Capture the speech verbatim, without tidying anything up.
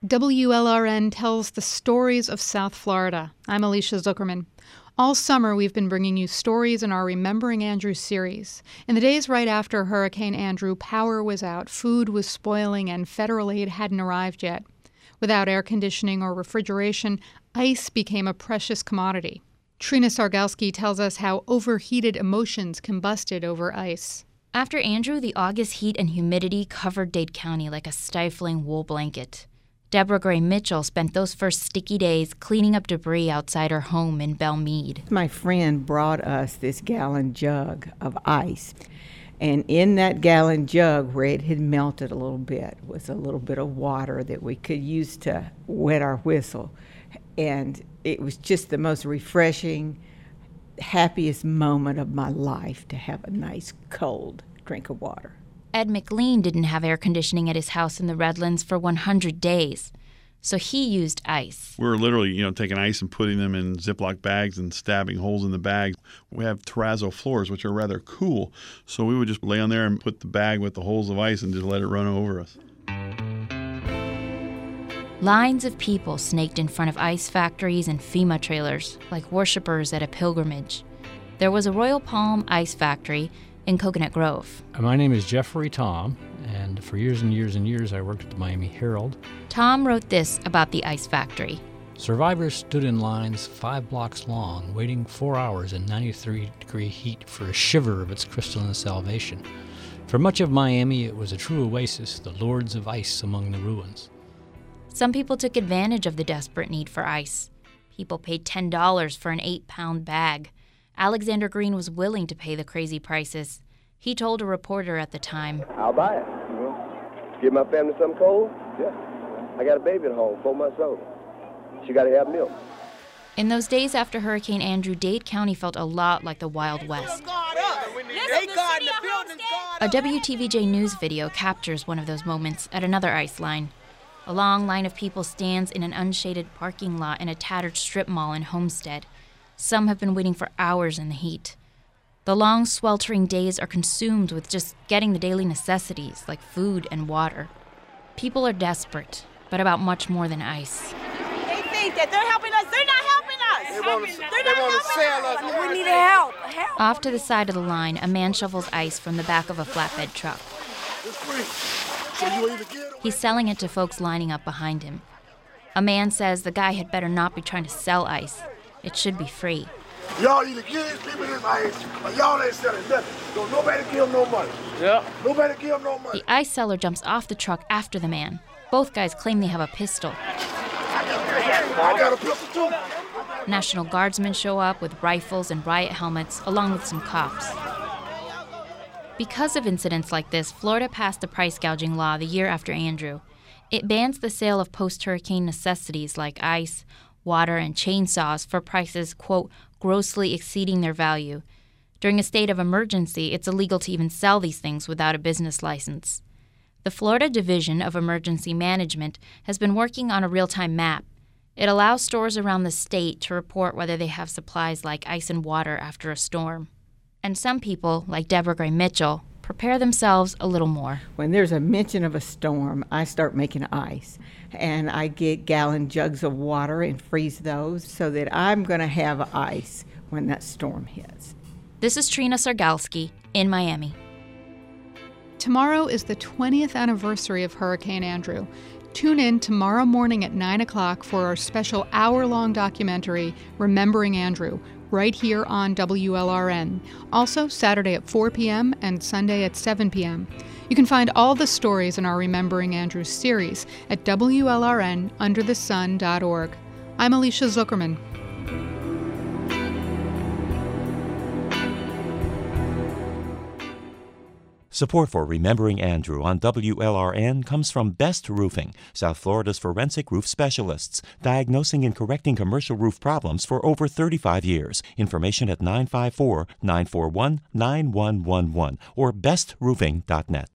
W L R N tells the stories of South Florida. I'm Alicia Zuckerman. All summer, we've been bringing you stories in our Remembering Andrew series. In the days right after Hurricane Andrew, power was out, food was spoiling, and federal aid hadn't arrived yet. Without air conditioning or refrigeration, ice became a precious commodity. Trina Sargalski tells us how overheated emotions combusted over ice. After Andrew, the August heat and humidity covered Dade County like a stifling wool blanket. Deborah Gray Mitchell spent those first sticky days cleaning up debris outside her home in Belmead. My friend brought us this gallon jug of ice, and in that gallon jug, where it had melted a little bit, was a little bit of water that we could use to wet our whistle. And it was just the most refreshing, happiest moment of my life to have a nice, cold drink of water. Ed McLean didn't have air conditioning at his house in the Redlands for one hundred days, so he used ice. We were literally, you know, taking ice and putting them in Ziploc bags and stabbing holes in the bags. We have terrazzo floors, which are rather cool, so we would just lay on there and put the bag with the holes of ice and just let it run over us. Lines of people snaked in front of ice factories and FEMA trailers, like worshipers at a pilgrimage. There was a Royal Palm ice factory in Coconut Grove. My name is Jeffrey Tom, and for years and years and years I worked at the Miami Herald. Tom wrote this about the ice factory. Survivors stood in lines five blocks long, waiting four hours in ninety-three degree heat for a shiver of its crystalline salvation. For much of Miami, it was a true oasis, the lords of ice among the ruins. Some people took advantage of the desperate need for ice. People paid ten dollars for an eight-pound bag. Alexander Green was willing to pay the crazy prices. He told a reporter at the time, I'll buy it. Mm-hmm. Give my family something cold? Yeah. I got a baby at home, four months old. She got to have milk. In those days after Hurricane Andrew, Dade County felt a lot like the Wild West. A W T V J News video captures one of those moments at another ice line. A long line of people stands in an unshaded parking lot in a tattered strip mall in Homestead. Some have been waiting for hours in the heat. The long, sweltering days are consumed with just getting the daily necessities like food and water. People are desperate, but about much more than ice. They think that they're helping us. They're not helping us. They want to, they're they not want to sell us. us. We need help. help. Off to the side of the line, a man shovels ice from the back of a flatbed truck. It's free. So you either get it. He's selling it to folks lining up behind him. A man says the guy had better not be trying to sell ice. It should be free. Y'all either give these people this ice or y'all ain't selling nothing. Don't nobody give them no money. Yeah. Nobody give them no money. The ice seller jumps off the truck after the man. Both guys claim they have a pistol. I got a pistol too. National Guardsmen show up with rifles and riot helmets, along with some cops. Because of incidents like this, Florida passed the price gouging law the year after Andrew. It bans the sale of post-hurricane necessities like ice, water, and chainsaws for prices, quote, grossly exceeding their value. During a state of emergency, it's illegal to even sell these things without a business license. The Florida Division of Emergency Management has been working on a real-time map. It allows stores around the state to report whether they have supplies like ice and water after a storm. And some people, like Deborah Gray Mitchell, prepare themselves a little more. When there's a mention of a storm, I start making ice. And I get gallon jugs of water and freeze those so that I'm going to have ice when that storm hits. This is Trina Sargalski in Miami. Tomorrow is the twentieth anniversary of Hurricane Andrew. Tune in tomorrow morning at nine o'clock for our special hour-long documentary, Remembering Andrew, right here on W L R N. Also, Saturday at four p.m. and Sunday at seven p.m. You can find all the stories in our Remembering Andrew series at W L R N under the sun dot org. I'm Alicia Zuckerman. Support for Remembering Andrew on W L R N comes from Best Roofing, South Florida's forensic roof specialists, diagnosing and correcting commercial roof problems for over thirty-five years. Information at nine five four, nine four one, nine one one one or best roofing dot net.